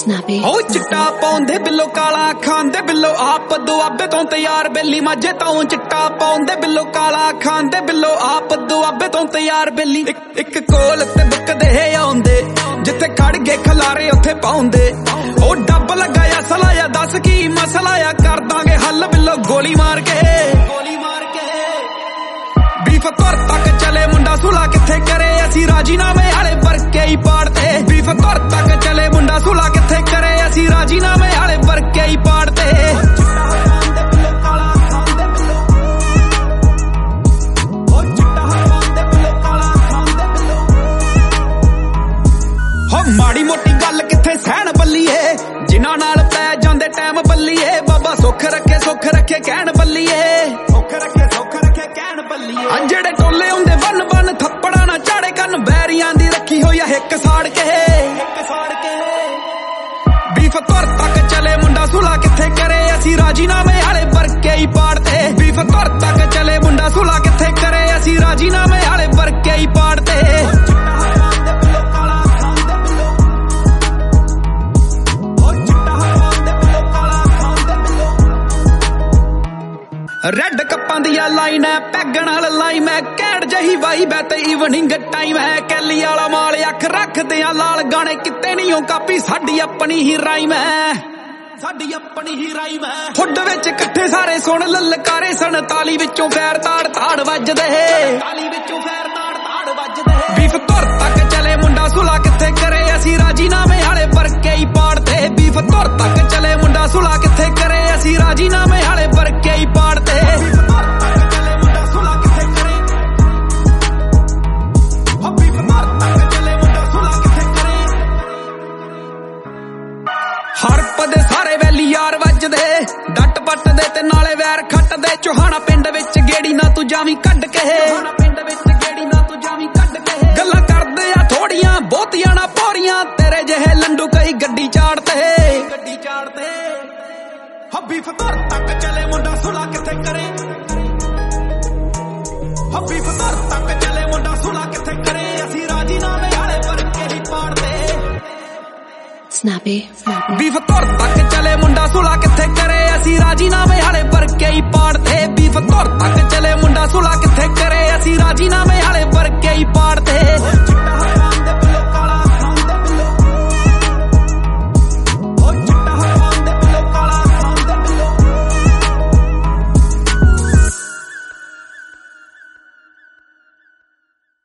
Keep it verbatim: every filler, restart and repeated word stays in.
Snappy. ओ चिट्टा पाउंदे बिल्लो काला खांदे बिल्लो आप दुआबे तो तैयार बेली माझे तो चिट्टा पाउंदे बिल्लो काला खांदे बिल्लो आप दुआबे तो तैयार बेली एक, एक कोल ते बुकदे आउंदे जिथे खड़ गए खलारे उथे पाउंदे ओ डब लगाया सलाया दस की मसला या कर दांगे हल बिल्लो गोली मार के गोली मार के बीफ तुर तक चले मुंडा सुला किथे करे असी राजीनामे आले बरके ही पाड़ते बीफ तुर तक चले मुंडा सुला किथे करे असी राजीनामे आले बरके ही पाड़ते माड़ी मोटी गल किथे सहन बल्लीए जिन्हां नाल पै जांदे टाइम बल्लीए बाबा सुख रखे सुख रखे कहन बल्लीए सुख रखे सुख रखे कहन बल्लीए आ जेड़े टोले हुंदे बन बन थप्पड़ा ना चाड़े कन बैरियां दी रखी होई आ हिक साड़ के हिक साड़ के बीफ तुर तक चले मुंडा सुला किथे करे असी राजीनामे आले बरके ही पाड़ते बीफ तुर तक चले मुंडा सुला किथे करे असी राजीनामे आले बरके ही पाड़ते रेड कप्पां दिया लाइन है पैगण वाल लाई मैं कैंट जही वाई बै ते इवनिंग टाइम है कैली वाला माल अख रखदे आ लाल गाने किते नहीं हो कापी साडी अपनी ही राइम है साडी अपनी ही राइम है हुड विच इकट्ठे सारे सुन ललकारे सन ताली विचों पैर ताड़ ताड़ वजदे ताली विचों पैर ताड़ ताड़ वजदे बीफ तुर तक चले मुंडा सुला किथे करे असी राजीनामे आले बरके ही पाड़ते बीफ तुर तक चले मुंडा सुला किथे करे असी राजीनामे आले बरके ही पाड़ते हरपदे सारे वैली यार वजदे डट पट दे ते नाले वैर खट दे चौहाना पिंड विच गेड़ी ना तू जावी कढ के पिंड विच गेड़ी ना तू जावी कढ के गल्लां करदे आ थोड़ियां बहुतियां ना पोरियां तेरे जहे लंडू कई गड्डी चाड़ते गड्डी चाड़ते हब्बी फतर तक चले मुंडा सुला किथे करे हब्बी फतर तक चले मुंडा सुला किथे करे असी राजीनामे आले बरके ही पाड़ते Snappy. बीफ तुर तक चले मुंडा सुला किथे करे असी राजीनामे आले